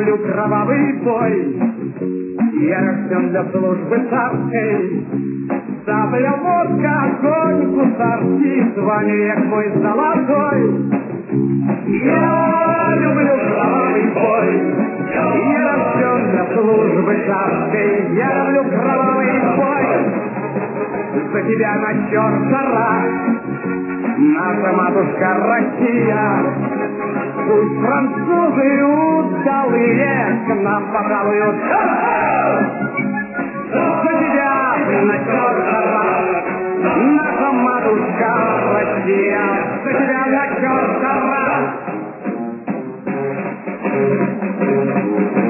люблю кровавый бой. Я рожден для службы царской. Сабля, водка, огонь, гусарский, с вами век мой золотой. Я люблю кровавый бой. Я рожден для службы царской. Я люблю кровавый бой. За тебя на черта рак, наша матушка Россия. Пусть французы удалые к нам пожалуют. За тебя на черта рак, наша матушка Россия. За тебя на черта рак.